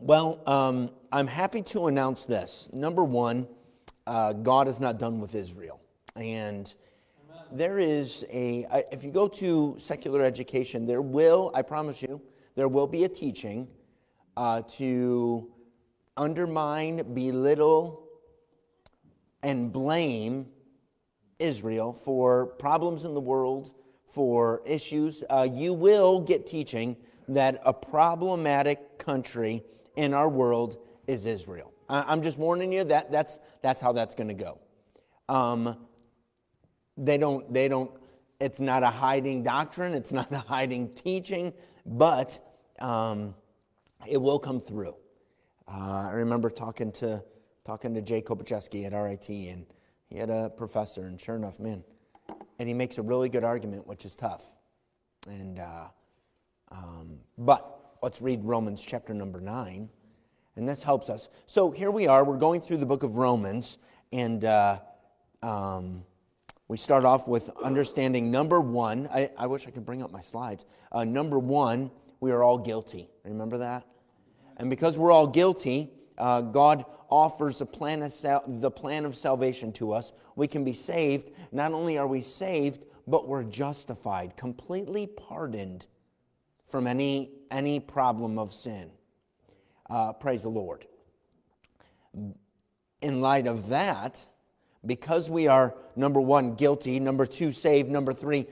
Well, I'm happy to announce this. Number one, God is not done with Israel. And there is if you go to secular education, I promise you, there will be a teaching to undermine, belittle, and blame Israel for problems in the world, for issues. You will get teaching that a problematic country in our world is Israel. I'm just warning you that's how that's going to go. They don't, it's not a hiding doctrine, it's not a hiding teaching, but it will come through. I remember talking to Jay Kopacheski at RIT, and he had a professor, and sure enough, man, and he makes a really good argument, which is tough. And but let's read Romans chapter number 9, and this helps us. So here we are, we're going through the book of Romans, and we start off with understanding number one. I wish I could bring up my slides. Number one, we are all guilty. Remember that? And because we're all guilty, God offers the plan of salvation to us. We can be saved. Not only are we saved, but we're justified, completely pardoned from any problem of sin. Praise the Lord. In light of that, because we are, number one, guilty, number two, saved, number three,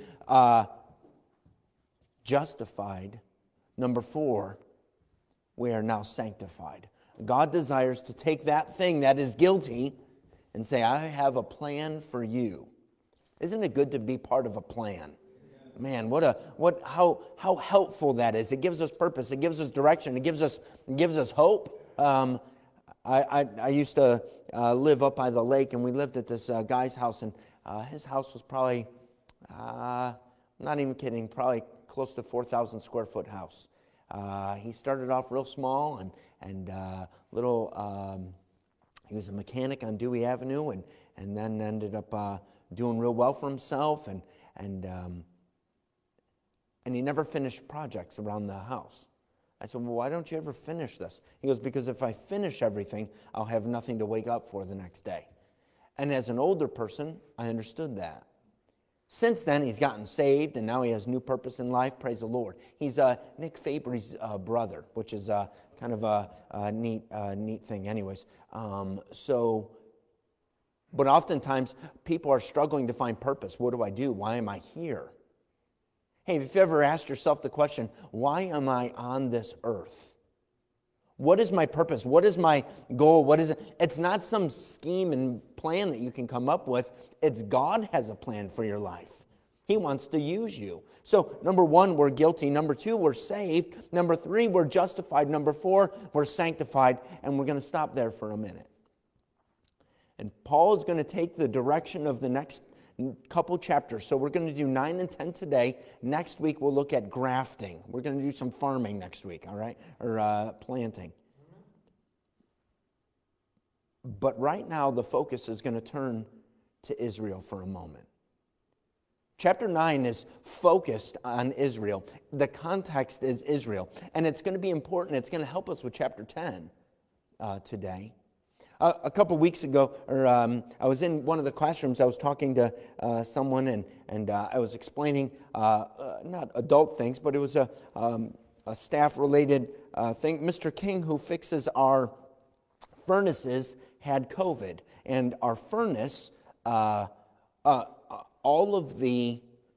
justified, number four, we are now sanctified. God desires to take that thing that is guilty and say, I have a plan for you. Isn't it good to be part of a plan? Man, how helpful that is. It gives us purpose. It gives us direction. It gives us hope. I used to live up by the lake, and we lived at this guy's house, and his house was probably, not even kidding, probably close to 4,000 square foot house. He started off real small and little. He was a mechanic on Dewey Avenue, and then ended up doing real well for himself, and he never finished projects around the house. I said, well, why don't you ever finish this? He goes, because if I finish everything, I'll have nothing to wake up for the next day. And as an older person, I understood that. Since then, he's gotten saved, and now he has new purpose in life. Praise the Lord. He's Nick Fabry's brother, which is kind of a neat thing anyways. But oftentimes, people are struggling to find purpose. What do I do? Why am I here? Hey, have you ever asked yourself the question, why am I on this earth? What is my purpose? What is my goal? What is it? It's not some scheme and plan that you can come up with. It's God has a plan for your life. He wants to use you. So, number one, we're guilty. Number two, we're saved. Number three, we're justified. Number four, we're sanctified. And we're going to stop there for a minute. And Paul is going to take the direction of the next couple chapters. So we're going to do 9 and 10 today. Next week we'll look at grafting. We're going to do some farming next week, all right? Or planting. But right now the focus is going to turn to Israel for a moment. Chapter 9 is focused on Israel. The context is Israel. And it's going to be important. It's going to help us with chapter 10 today. A couple weeks ago, I was in one of the classrooms. I was talking to someone, and I was explaining not adult things, but it was a staff-related thing. Mr. King, who fixes our furnaces, had COVID, and our furnace, all of the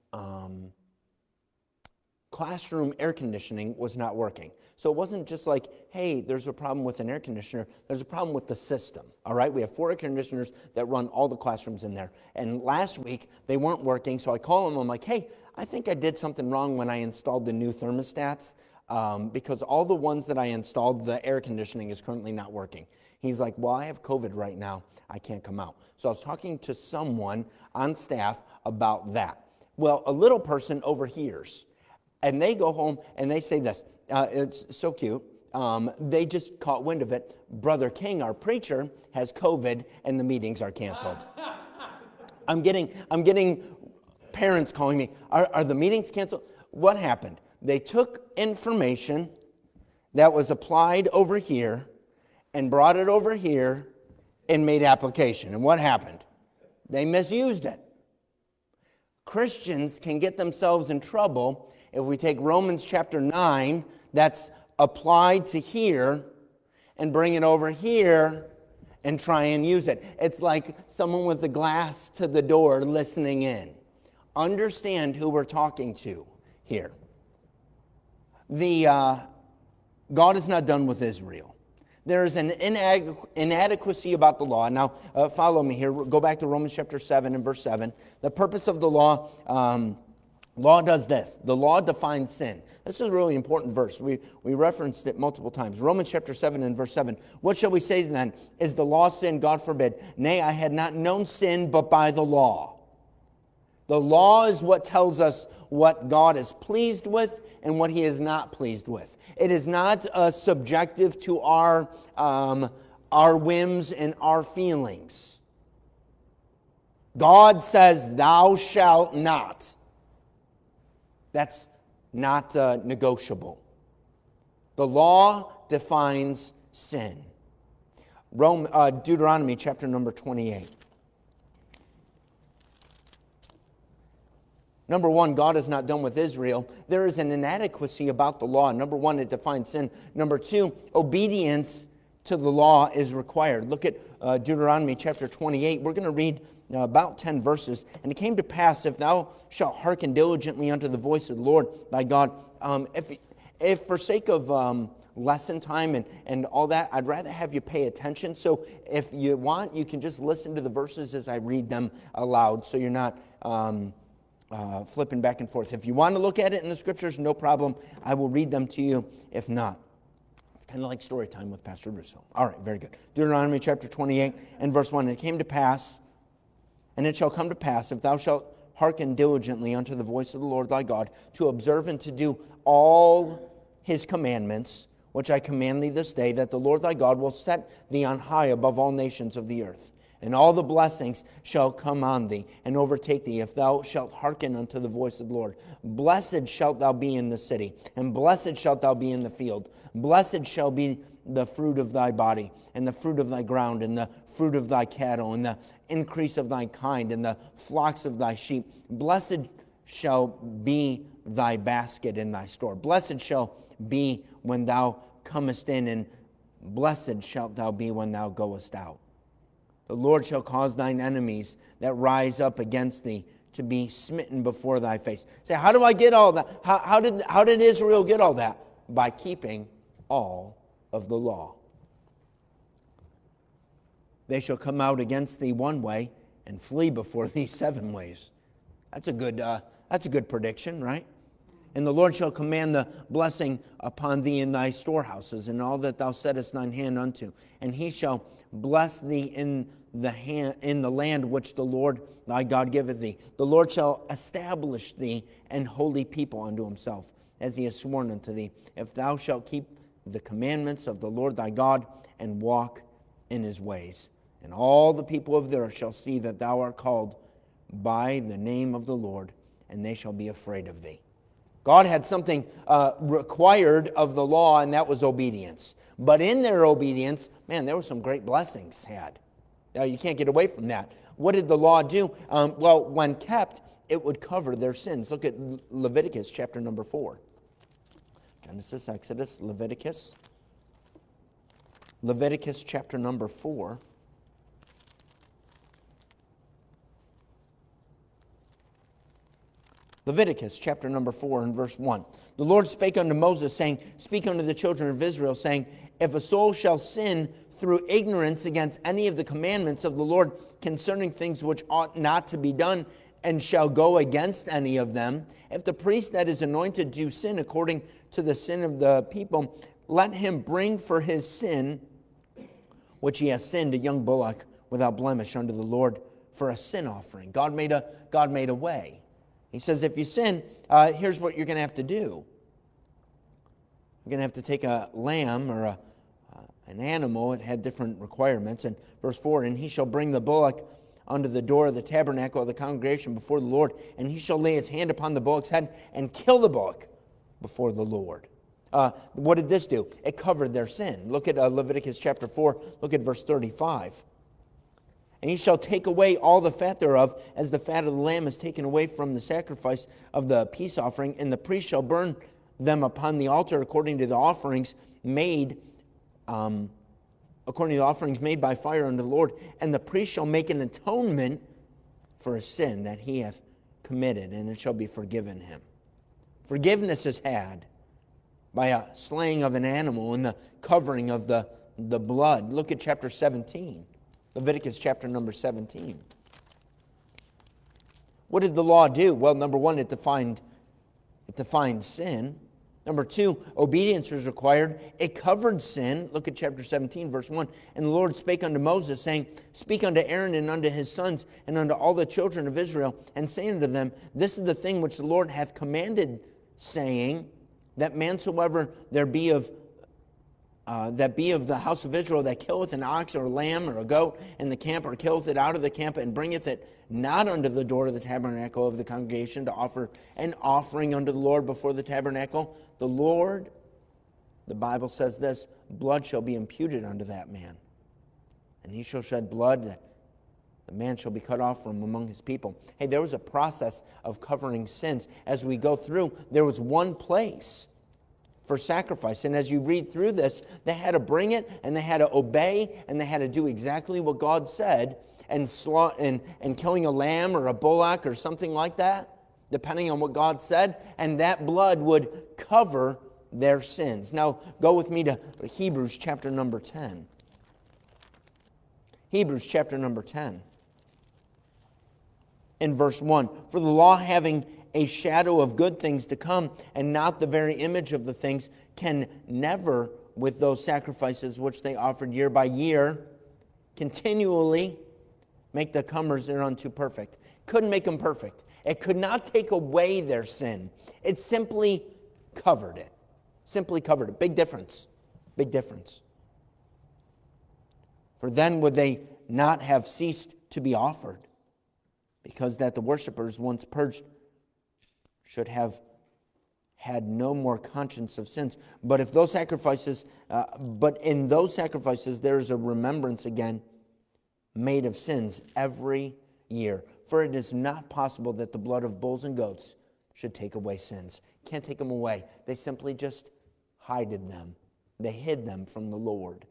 classroom air conditioning was not working. So it wasn't just like, hey, there's a problem with an air conditioner. There's a problem with the system, all right? We have 4 air conditioners that run all the classrooms in there. And last week, they weren't working, so I call them. I'm like, hey, I think I did something wrong when I installed the new thermostats because all the ones that I installed, the air conditioning is currently not working. He's like, well, I have COVID right now. I can't come out. So I was talking to someone on staff about that. Well, a little person overhears, and they go home and they say this. It's so cute. They just caught wind of it. Brother King, our preacher, has COVID, and the meetings are canceled. I'm getting parents calling me. Are the meetings canceled? What happened? They took information. that was applied over here and brought it over here and made application. And what happened? They misused it. Christians can get themselves in trouble if we take Romans chapter 9, that's applied to here, and bring it over here and try and use it. It's like someone with a glass to the door listening in. Understand who we're talking to here. God is not done with Israel. There is an inadequacy about the law. Now, follow me here. Go back to Romans chapter 7 and verse 7. The purpose of the law, law does this. The law defines sin. This is a really important verse. We referenced it multiple times. Romans chapter 7 and verse 7. What shall we say then? Is the law sin? God forbid. Nay, I had not known sin but by the law. The law is what tells us what God is pleased with and what He is not pleased with. It is not subjective to our whims and our feelings. God says, "Thou shalt not." That's not negotiable. The law defines sin. Deuteronomy chapter number 28. Number one, God is not done with Israel. There is an inadequacy about the law. Number one, it defines sin. Number two, obedience to the law is required. Look at Deuteronomy chapter 28. We're going to read about 10 verses. And it came to pass, if thou shalt hearken diligently unto the voice of the Lord thy God, if for sake of lesson time and all that, I'd rather have you pay attention. So if you want, you can just listen to the verses as I read them aloud, so you're not flipping back and forth. If you want to look at it in the scriptures, no problem. I will read them to you. If not, it's kind of like story time with Pastor Russo. All right, very good. Deuteronomy chapter 28 and verse 1. And it came to pass, and it shall come to pass, if thou shalt hearken diligently unto the voice of the Lord thy God, to observe and to do all His commandments, which I command thee this day, that the Lord thy God will set thee on high above all nations of the earth. And all the blessings shall come on thee and overtake thee if thou shalt hearken unto the voice of the Lord. Blessed shalt thou be in the city, and blessed shalt thou be in the field. Blessed shall be the fruit of thy body, and the fruit of thy ground, and the fruit of thy cattle, and the increase of thy kind, and the flocks of thy sheep. Blessed shall be thy basket in thy store. Blessed shall be when thou comest in, and blessed shalt thou be when thou goest out. The Lord shall cause thine enemies that rise up against thee to be smitten before thy face. Say, how do I get all that? How did Israel get all that? By keeping all of the law. They shall come out against thee one way and flee before thee 7 ways. That's a good prediction, right? And the Lord shall command the blessing upon thee in thy storehouses, and all that thou settest thine hand unto. And He shall bless thee in the land which the Lord thy God giveth thee. The Lord shall establish thee an holy people unto Himself, as He has sworn unto thee, if thou shalt keep the commandments of the Lord thy God and walk in His ways. And all the people of the earth shall see that thou art called by the name of the Lord, and they shall be afraid of thee. God had something required of the law, and that was obedience. But in their obedience, man, there were some great blessings had. You can't get away from that. What did the law do? Well, when kept, it would cover their sins. Look at Leviticus chapter number 4. Genesis, Exodus, Leviticus. Leviticus chapter number 4. Leviticus chapter number 4 and verse 1. The Lord spake unto Moses, saying, Speak unto the children of Israel, saying, If a soul shall sin through ignorance against any of the commandments of the Lord concerning things which ought not to be done, and shall go against any of them, if the priest that is anointed do sin according to the sin of the people, let him bring for his sin, which he has sinned, a young bullock without blemish unto the Lord for a sin offering. God made a way. He says, if you sin, here's what you're going to have to do. You're going to have to take a lamb or an animal. It had different requirements. And verse 4, and he shall bring the bullock unto the door of the tabernacle of the congregation before the Lord, and he shall lay his hand upon the bullock's head and kill the bullock before the Lord. What did this do? It covered their sin. Look at Leviticus chapter 4. Look at verse 35. And he shall take away all the fat thereof, as the fat of the lamb is taken away from the sacrifice of the peace offering, and the priest shall burn them upon the altar according to the offerings made by fire unto the Lord. And the priest shall make an atonement for a sin that he hath committed, and it shall be forgiven him. Forgiveness is had by a slaying of an animal and the covering of the blood. Look at chapter 17. Leviticus chapter number 17. What did the law do? Well, number one, it defined sin. Number two, obedience was required. It covered sin. Look at chapter 17, verse 1. And the Lord spake unto Moses, saying, Speak unto Aaron and unto his sons and unto all the children of Israel, and say unto them, This is the thing which the Lord hath commanded, saying, that mansoever there be of the house of Israel that killeth an ox or a lamb or a goat in the camp, or killeth it out of the camp, and bringeth it not unto the door of the tabernacle of the congregation to offer an offering unto the Lord before the tabernacle, the Lord, the Bible says this, blood shall be imputed unto that man. And he shall shed blood, that the man shall be cut off from among his people. Hey, there was a process of covering sins. As we go through, there was one place for sacrifice. And as you read through this, they had to bring it, and they had to obey, and they had to do exactly what God said, and killing a lamb or a bullock or something like that, depending on what God said, and that blood would cover their sins. Now, go with me to Hebrews chapter number 10. Hebrews chapter number 10. In verse 1, For the law having a shadow of good things to come, and not the very image of the things, can never, with those sacrifices which they offered year by year, continually make the comers thereunto perfect. Couldn't make them perfect. It could not take away their sin. It simply covered it. Simply covered it. Big difference. Big difference. For then would they not have ceased to be offered, because that the worshipers, once purged, should have had no more conscience of sins. But in those sacrifices, there is a remembrance again made of sins every year. For it is not possible that the blood of bulls and goats should take away sins. Can't take them away. They simply just hided them. They hid them from the Lord.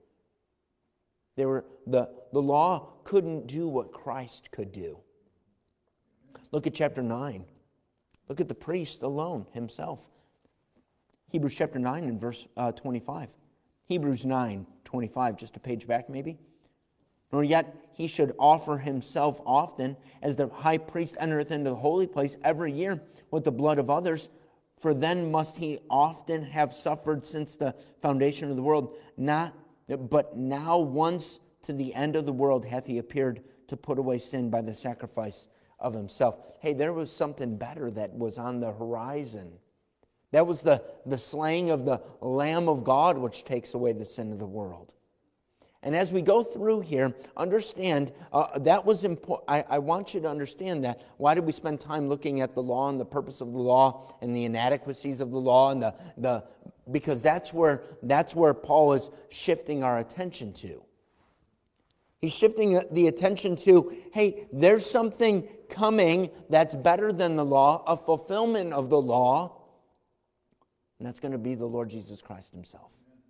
The law couldn't do what Christ could do. Look at chapter 9. Look at the priest alone himself. Hebrews chapter 9 and verse 25. Hebrews 9:25, just a page back maybe. Nor yet he should offer himself often, as the high priest entereth into the holy place every year with the blood of others. For then must he often have suffered since the foundation of the world. But now once to the end of the world hath he appeared to put away sin by the sacrifice of himself. Hey, there was something better that was on the horizon. That was the slaying of the Lamb of God, which takes away the sin of the world. And as we go through here, understand that was important. I want you to understand that. Why did we spend time looking at the law and the purpose of the law and the inadequacies of the law and because that's where Paul is shifting our attention to. He's shifting the attention to, hey, there's something coming that's better than the law, a fulfillment of the law, and that's going to be the Lord Jesus Christ himself.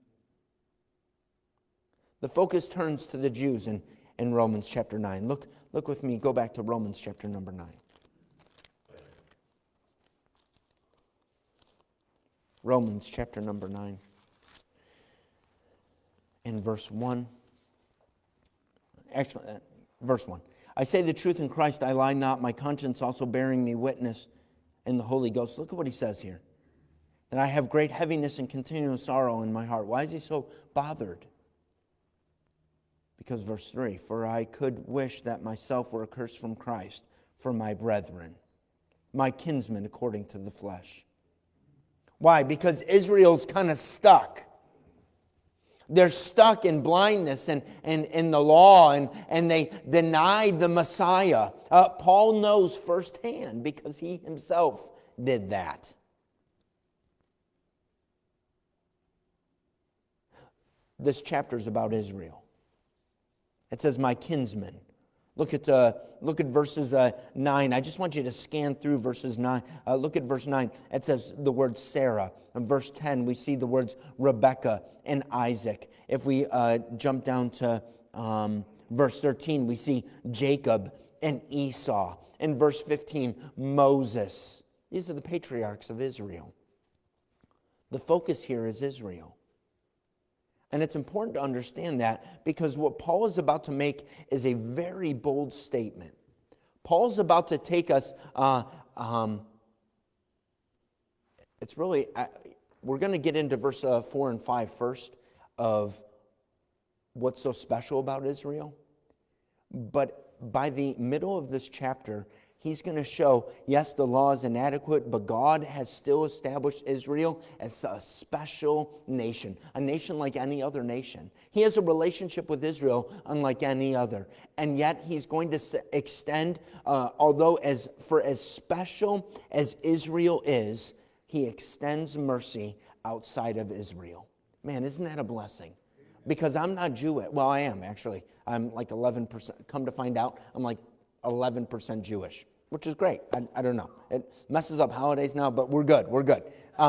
The focus turns to the Jews in Romans chapter 9. Look with me, go back to Romans chapter number 9. Romans chapter number 9. In verse 1. Actually, verse 1. I say the truth in Christ, I lie not, my conscience also bearing me witness in the Holy Ghost. Look at what he says here. That I have great heaviness and continual sorrow in my heart. Why is he so bothered? Because verse 3, For I could wish that myself were accursed from Christ for my brethren, my kinsmen according to the flesh. Why? Because Israel's kind of stuck. They're stuck in blindness and in the law, and they denied the Messiah. Paul knows firsthand because he himself did that. this chapter is about Israel. It says, my kinsman. Look at verses 9. I just want you to scan through verses 9. Look at verse 9. It says the word Sarah. In verse 10, we see the words Rebekah and Isaac. If we jump down to verse 13, we see Jacob and Esau. In verse 15, Moses. These are the patriarchs of Israel. The focus here is Israel. And it's important to understand that because what Paul is about to make is a very bold statement. Paul's about to take us, it's really, we're going to get into verse 4 and 5 first of what's so special about Israel. But by the middle of this chapter, he's going to show, yes, the law is inadequate, but God has still established Israel as a special nation, a nation like any other nation. He has a relationship with Israel unlike any other. And yet he's going to extend, although as special as Israel is, he extends mercy outside of Israel. Man, isn't that a blessing? Because I'm not Jewish. Well, I am, actually. I'm like 11%. Come to find out, I'm like 11% Jewish, which is great. I don't know. It messes up holidays now, but we're good. We're good.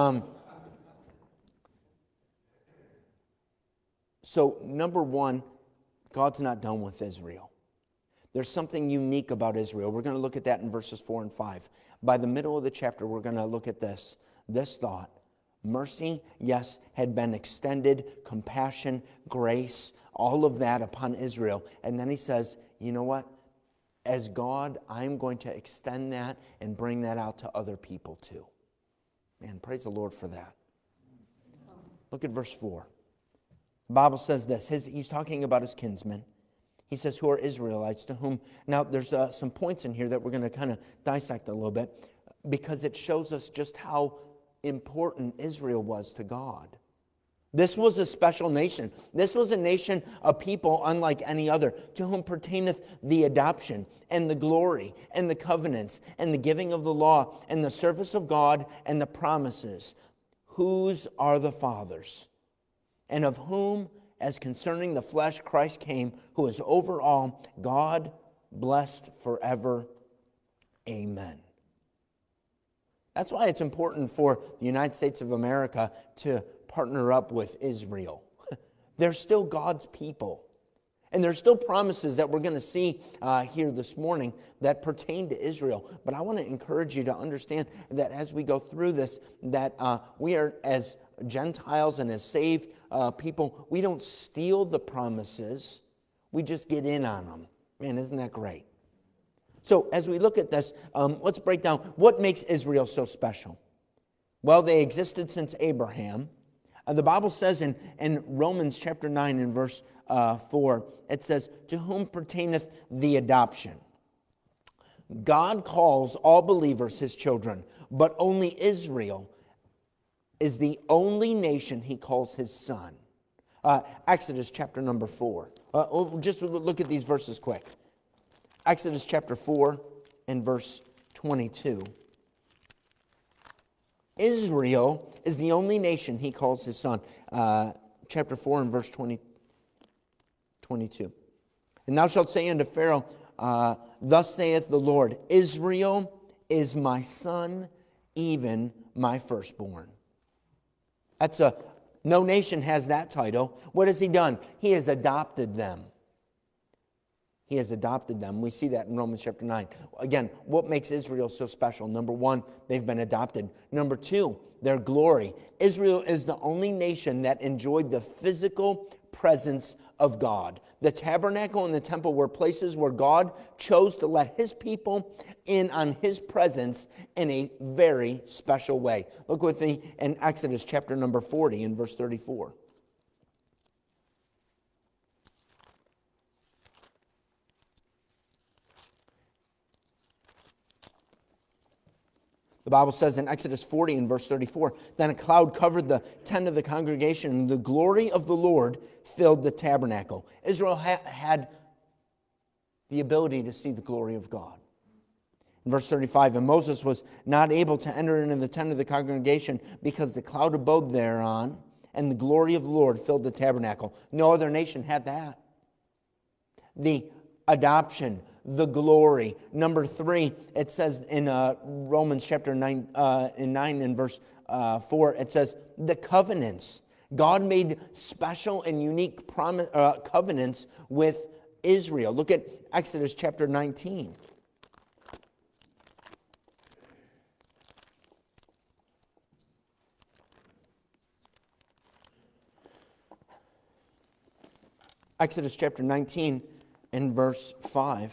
So, number one, God's not done with Israel. There's something unique about Israel. We're going to look at that in verses 4 and 5. By the middle of the chapter, we're going to look at this thought. Mercy, yes, had been extended, compassion, grace, all of that upon Israel. And then he says, you know what? As God, I'm going to extend that and bring that out to other people too. Man, praise the Lord for that. Look at verse 4. The Bible says this. He's talking about his kinsmen. He says, who are Israelites to whom... Now, there's some points in here that we're going to kind of dissect a little bit because it shows us just how important Israel was to God. This was a special nation. This was a nation of people unlike any other, to whom pertaineth the adoption and the glory and the covenants and the giving of the law and the service of God and the promises. Whose are the fathers? And of whom, as concerning the flesh, Christ came, who is over all, God blessed forever. Amen. That's why it's important for the United States of America to partner up with Israel. They're still God's people. And there's still promises that we're going to see here this morning that pertain to Israel. But I want to encourage you to understand that as we go through this, that we are, as Gentiles and as saved people, we don't steal the promises. We just get in on them. Man, isn't that great? So as we look at this, let's break down what makes Israel so special. Well, they existed since Abraham. The Bible says in Romans chapter 9 and verse 4, it says, to whom pertaineth the adoption. God calls all believers his children, but only Israel is the only nation he calls his son. Exodus chapter number 4. Just look at these verses quick. Exodus chapter 4 and verse 22. Israel is the only nation he calls his son. Chapter 4 and verse 22. And thou shalt say unto Pharaoh, thus saith the Lord, Israel is my son, even my firstborn. No nation has that title. What has he done? He has adopted them. He has adopted them. We see that in Romans chapter 9. Again, what makes Israel so special? Number one, they've been adopted. Number two, their glory. Israel is the only nation that enjoyed the physical presence of God. The tabernacle and the temple were places where God chose to let his people in on his presence in a very special way. Look with me in Exodus chapter number 40 and verse 34. The Bible says in Exodus 40 and verse 34, then a cloud covered the tent of the congregation, and the glory of the Lord filled the tabernacle. Israel had the ability to see the glory of God. In verse 35, and Moses was not able to enter into the tent of the congregation because the cloud abode thereon, and the glory of the Lord filled the tabernacle. No other nation had that. The adoption, the glory. Number 3, it says in Romans chapter 9, in verse 4, it says the covenants. God made special and unique covenants with Israel. Look at Exodus chapter 19. Exodus chapter 19 and verse 5.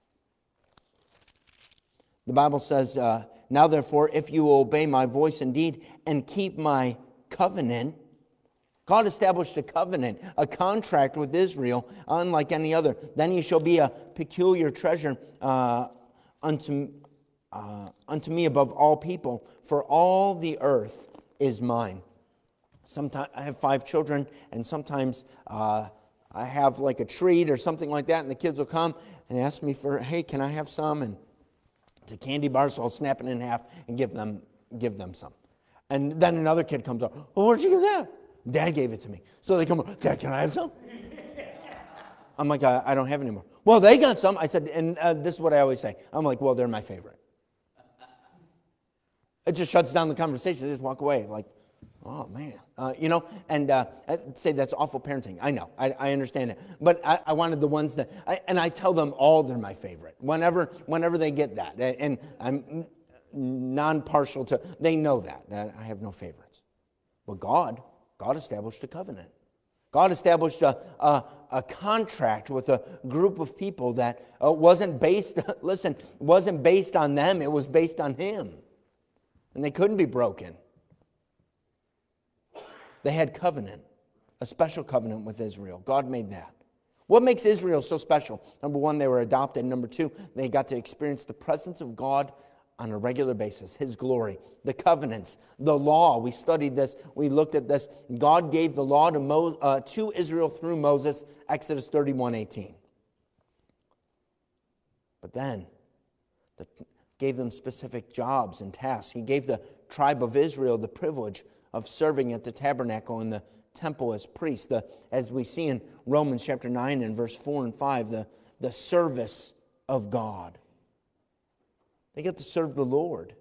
The Bible says, now therefore, if you will obey my voice indeed and keep my covenant. God established a covenant, a contract with Israel, unlike any other. Then ye shall be a peculiar treasure unto me above all people, for all the earth is mine. Sometimes I have 5 children, and sometimes I have like a treat or something like that, and the kids will come and ask me for, hey, can I have some? And it's a candy bar, so I'll snap it in half and give them some. And then another kid comes up, well, where'd you get that? Dad gave it to me. So they come up, Dad, can I have some? I'm like, I don't have any more. Well, they got some. I said, and this is what I always say. I'm like, well, they're my favorite. It just shuts down the conversation. They just walk away like, oh, man. And I'd say that's awful parenting. I know. I understand it. But I wanted the ones that, I tell them all they're my favorite. Whenever they get that. And I'm non-partial to, they know that I have no favorites. But God established a covenant. God established a contract with a group of people that wasn't based on them. It was based on Him. And they couldn't be broken. They had covenant, a special covenant with Israel. God made that. What makes Israel so special? Number 1, they were adopted. Number 2, they got to experience the presence of God on a regular basis, His glory, the covenants, the law. We studied this. We looked at this. God gave the law to Israel through Moses, Exodus 31:18. But then, gave them specific jobs and tasks. He gave the tribe of Israel the privilege of serving at the tabernacle and the temple as priests. As we see in Romans chapter 9 and verse 4 and 5, the service of God. They get to serve the Lord.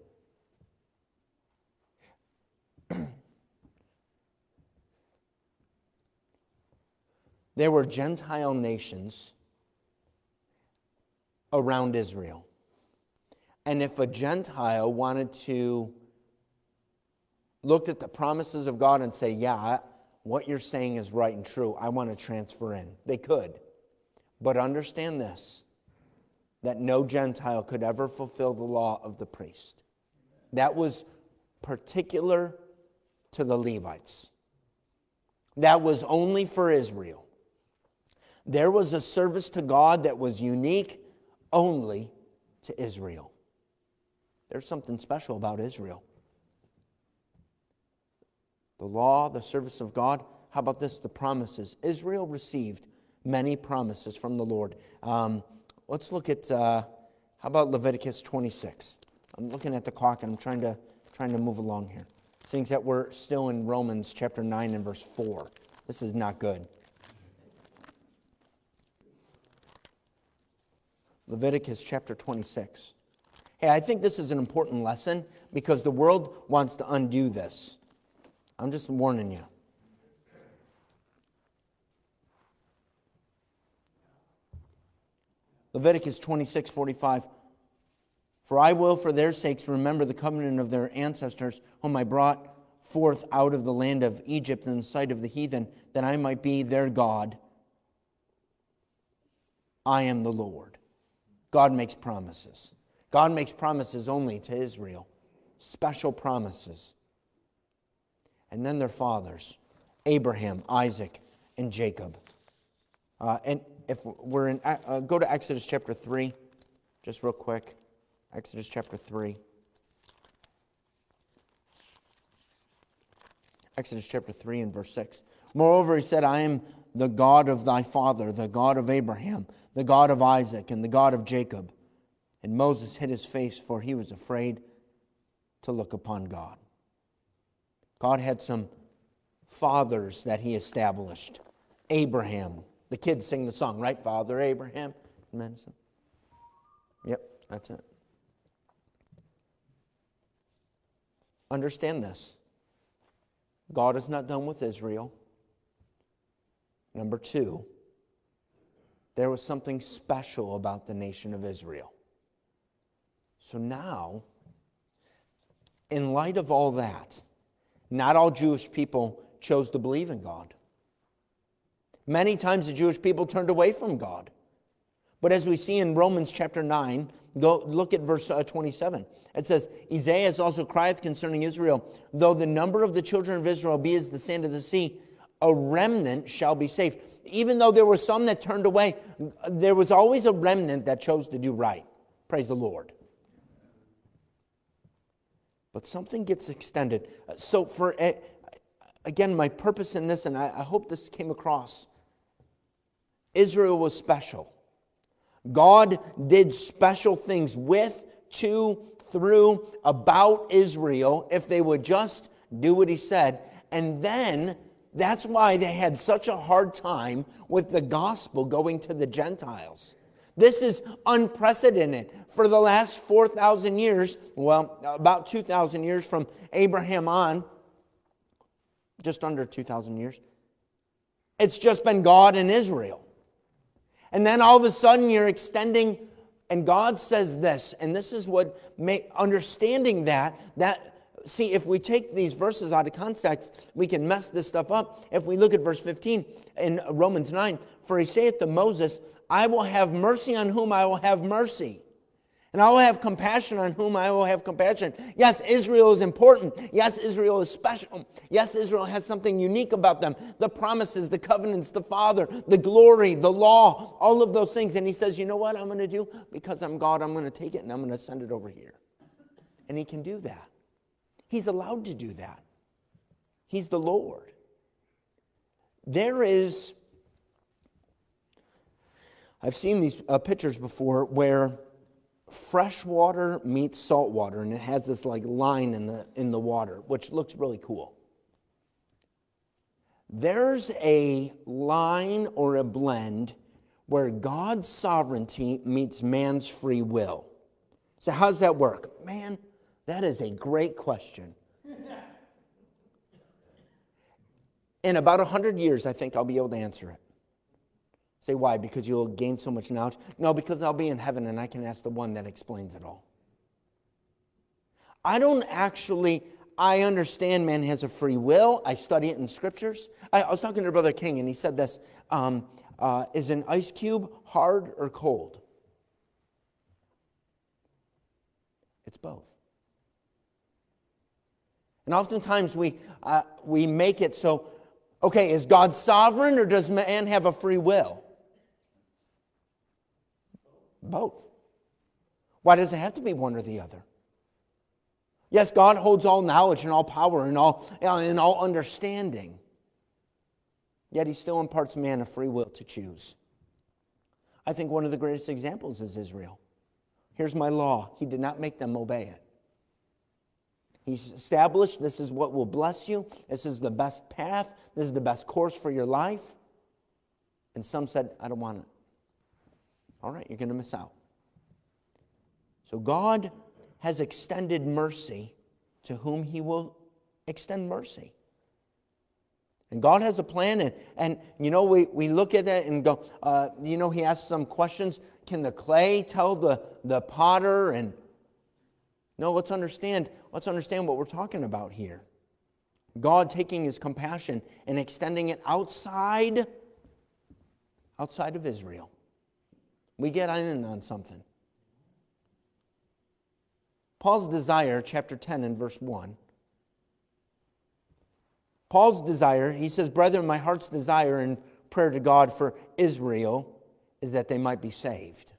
There were Gentile nations around Israel. And if a Gentile wanted to look at the promises of God and say, yeah, what you're saying is right and true, I want to transfer in, they could. But understand this, that no Gentile could ever fulfill the law of the priest. That was particular to the Levites. That was only for Israel. There was a service to God that was unique only to Israel. There's something special about Israel. The law, the service of God. How about this? The promises. Israel received many promises from the Lord. Let's look at, how about Leviticus 26? I'm looking at the clock and I'm trying to move along here. Seeing that we're still in Romans chapter 9 and verse 4. This is not good. Leviticus chapter 26. Hey, I think this is an important lesson because the world wants to undo this. I'm just warning you. Leviticus 26:45. For I will for their sakes remember the covenant of their ancestors, whom I brought forth out of the land of Egypt in the sight of the heathen, that I might be their God. I am the Lord. God makes promises. God makes promises only to Israel. Special promises. And then their fathers, Abraham, Isaac, and Jacob. And if we're in, go to Exodus chapter 3, just real quick. Exodus chapter 3. Exodus chapter 3 and verse 6. Moreover, he said, I am the God of thy father, the God of Abraham, the God of Isaac, and the God of Jacob. And Moses hid his face, for he was afraid to look upon God. God had some fathers that he established. Abraham. The kids sing the song, right? Father Abraham. Yep, that's it. Understand this. God is not done with Israel. Number two, there was something special about the nation of Israel. So now, in light of all that, not all Jewish people chose to believe in God. Many times the Jewish people turned away from God. But as we see in Romans chapter 9, go look at verse 27. It says, Isaiah also crieth concerning Israel, though the number of the children of Israel be as the sand of the sea, a remnant shall be saved. Even though there were some that turned away, there was always a remnant that chose to do right. Praise the Lord. But something gets extended. So for, again, my purpose in this, and I hope this came across, Israel was special. God did special things with, to, through, about Israel if they would just do what he said. And then that's why they had such a hard time with the gospel going to the Gentiles. This is unprecedented. For the last 4,000 years, well, about 2,000 years from Abraham on, just under 2,000 years, it's just been God and Israel. And then all of a sudden you're extending, and God says this, and this is what understanding that, see, if we take these verses out of context, we can mess this stuff up. If we look at verse 15 in Romans 9, for he saith to Moses, I will have mercy on whom I will have mercy, and I will have compassion on whom I will have compassion. Yes, Israel is important. Yes, Israel is special. Yes, Israel has something unique about them. The promises, the covenants, the Father, the glory, the law, all of those things. And he says, you know what I'm going to do? Because I'm God, I'm going to take it and I'm going to send it over here. And he can do that. He's allowed to do that. He's the Lord. I've seen these pictures before where fresh water meets salt water, and it has this like line in the water, which looks really cool. There's a line or a blend where God's sovereignty meets man's free will. So how does that work? Man, that is a great question. In about 100 years, I think I'll be able to answer it. Say, why? Because you'll gain so much knowledge? No, because I'll be in heaven and I can ask the one that explains it all. I understand man has a free will. I study it in scriptures. I was talking to Brother King and he said this, is an ice cube hard or cold? It's both. And oftentimes we make it so, okay, is God sovereign or does man have a free will? Both. Why does it have to be one or the other? Yes, God holds all knowledge and all power and all understanding. Yet he still imparts man a free will to choose. I think one of the greatest examples is Israel. Here's my law. He did not make them obey it. He's established this is what will bless you. This is the best path. This is the best course for your life. And some said, I don't want it. All right, you're going to miss out. So God has extended mercy to whom he will extend mercy. And God has a plan, and we look at that and go, he asks some questions. Can the clay tell the potter? And no, let's understand what we're talking about here. God taking his compassion and extending it outside of Israel. We get in on something. Paul's desire, chapter 10 and verse 1. Paul's desire, he says, brethren, my heart's desire and prayer to God for Israel is that they might be saved.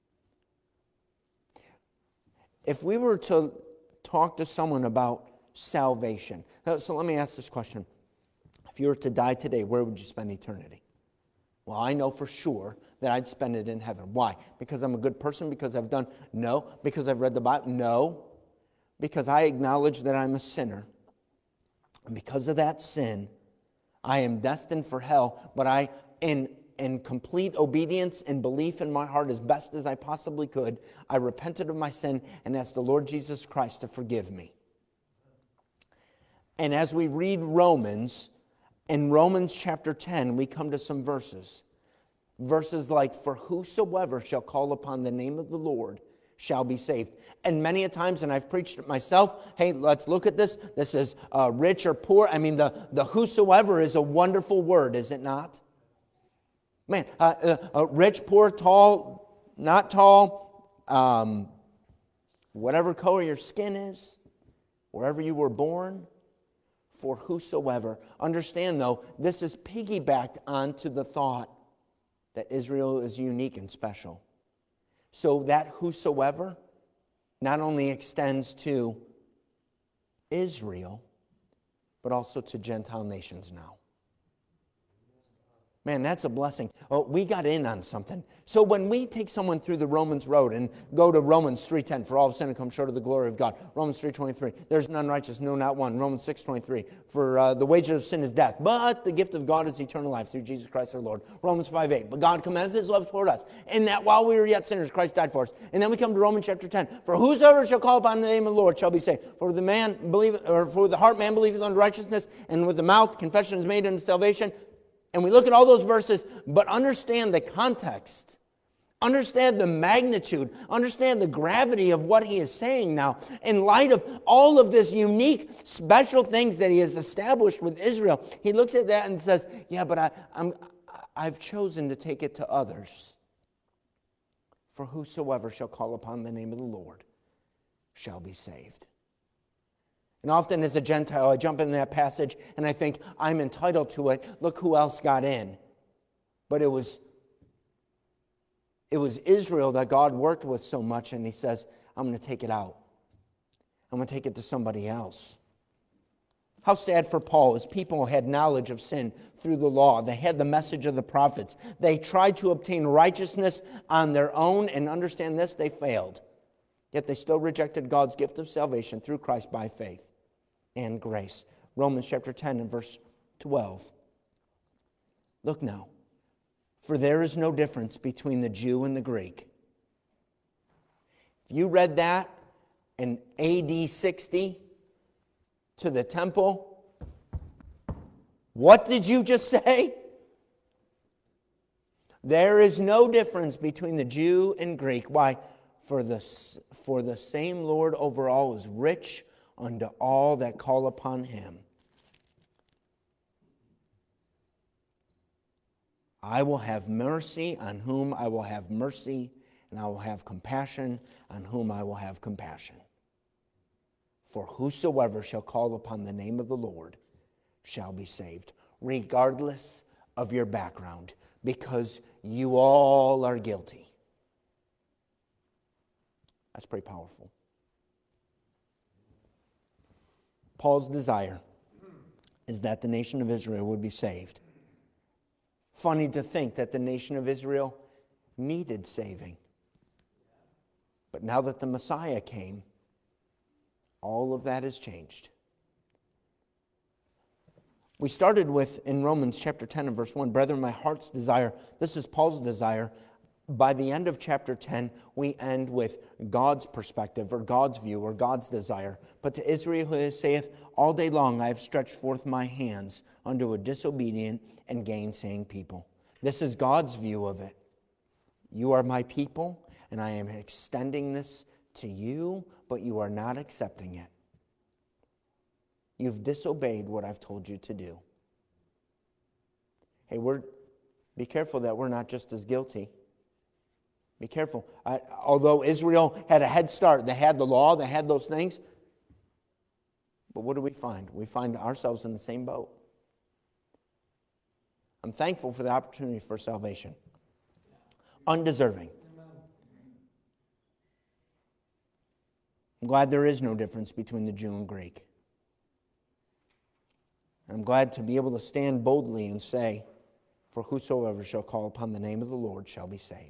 If we were to talk to someone about salvation, so let me ask this question. If you were to die today, where would you spend eternity? Well, I know for sure that I'd spend it in heaven. Why? Because I'm a good person? Because I've done? No. Because I've read the Bible? No. Because I acknowledge that I'm a sinner. And because of that sin, I am destined for hell, but I, in complete obedience and belief in my heart as best as I possibly could, I repented of my sin and asked the Lord Jesus Christ to forgive me. And as we read Romans, in Romans chapter 10, we come to some verses. Verses like, for whosoever shall call upon the name of the Lord shall be saved. And many a times, and I've preached it myself, hey, let's look at this. This is rich or poor. I mean, the whosoever is a wonderful word, is it not? Man, rich, poor, tall, not tall, whatever color your skin is, wherever you were born, for whosoever. Understand, though, this is piggybacked onto the thought that Israel is unique and special. So that whosoever not only extends to Israel, but also to Gentile nations now. Man, that's a blessing. Oh, we got in on something. So when we take someone through the Romans road and go to Romans 3:10, for all have sinned and come short of the glory of God. Romans 3:23, there's none righteous, no, not one. Romans 6:23, for the wages of sin is death, but the gift of God is eternal life through Jesus Christ our Lord. Romans 5:8, but God commendeth his love toward us, in that while we were yet sinners, Christ died for us. And then we come to Romans chapter 10, for whosoever shall call upon the name of the Lord shall be saved. For the man believeth, or for the heart man believeth unto righteousness, and with the mouth confession is made unto salvation. And we look at all those verses, but understand the context. Understand the magnitude. Understand the gravity of what he is saying now. In light of all of this unique, special things that he has established with Israel, he looks at that and says, yeah, but I've chosen to take it to others. For whosoever shall call upon the name of the Lord shall be saved. And often as a Gentile, I jump in that passage and I think, I'm entitled to it. Look who else got in. But it was Israel that God worked with so much, and he says, I'm going to take it out. I'm going to take it to somebody else. How sad for Paul. His people had knowledge of sin through the law. They had the message of the prophets. They tried to obtain righteousness on their own, and understand this, they failed. Yet they still rejected God's gift of salvation through Christ by faith and grace. Romans chapter 10 and verse 12. Look now. For there is no difference between the Jew and the Greek. If you read that in AD 60 to the temple, what did you just say? There is no difference between the Jew and Greek. Why? For the same Lord over all is rich unto all that call upon him. I will have mercy on whom I will have mercy, and I will have compassion on whom I will have compassion. For whosoever shall call upon the name of the Lord shall be saved, regardless of your background, because you all are guilty. That's pretty powerful. Paul's desire is that the nation of Israel would be saved. Funny to think that the nation of Israel needed saving. But now that the Messiah came, all of that has changed. We started with, in Romans chapter 10 and verse 1, brethren, my heart's desire, this is Paul's desire. By the end of chapter 10, we end with God's perspective, or God's view, or God's desire. But to Israel who saith, all day long I have stretched forth my hands unto a disobedient and gainsaying people. This is God's view of it. You are my people, and I am extending this to you, but you are not accepting it. You've disobeyed what I've told you to do. Hey, be careful that we're not just as guilty. Be careful. Although Israel had a head start, they had the law, they had those things. But what do we find? We find ourselves in the same boat. I'm thankful for the opportunity for salvation. Undeserving. I'm glad there is no difference between the Jew and Greek. I'm glad to be able to stand boldly and say, for whosoever shall call upon the name of the Lord shall be saved.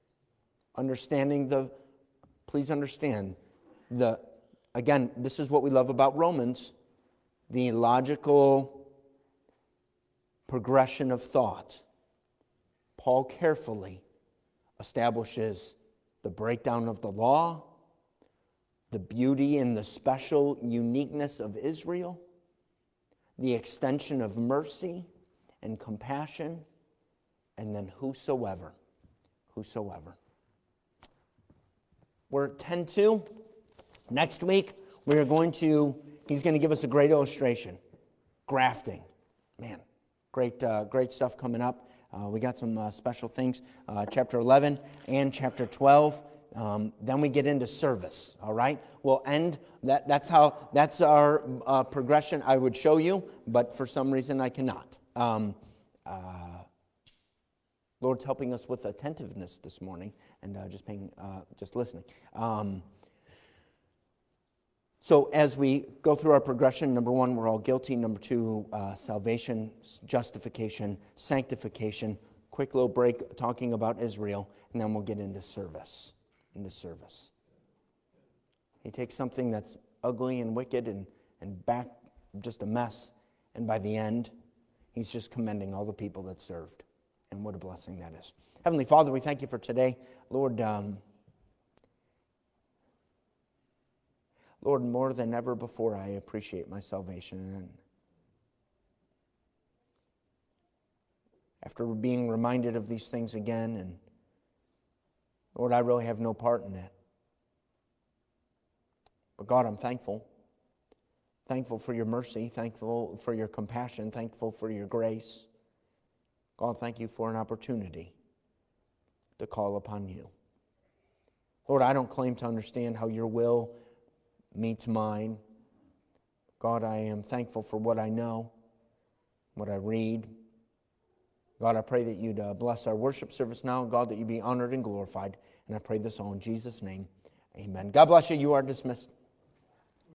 Please understand, again, this is what we love about Romans, the logical progression of thought, Paul carefully establishes the breakdown of the law, the beauty and the special uniqueness of Israel, the extension of mercy and compassion, and then whosoever. We're at 10:2. Next week, he's going to give us a great illustration. Grafting. Man, great stuff coming up. We got some special things. Chapter 11 and chapter 12. Then we get into service, all right? We'll end, that's our progression I would show you, but for some reason I cannot. Lord's helping us with attentiveness this morning and just listening. So as we go through our progression, number one, we're all guilty. Number two, salvation, justification, sanctification. Quick little break talking about Israel, and then we'll get into service. He takes something that's ugly and wicked and back just a mess, and by the end, he's just commending all the people that served. And what a blessing that is. Heavenly Father, we thank you for today. Lord, more than ever before, I appreciate my salvation. And after being reminded of these things again, and Lord, I really have no part in it. But God, I'm thankful. Thankful for your mercy, thankful for your compassion, thankful for your grace. God, thank you for an opportunity to call upon you. Lord, I don't claim to understand how your will meets mine. God, I am thankful for what I know, what I read. God, I pray that you'd bless our worship service now. God, that you be honored and glorified. And I pray this all in Jesus' name. Amen. God bless you. You are dismissed.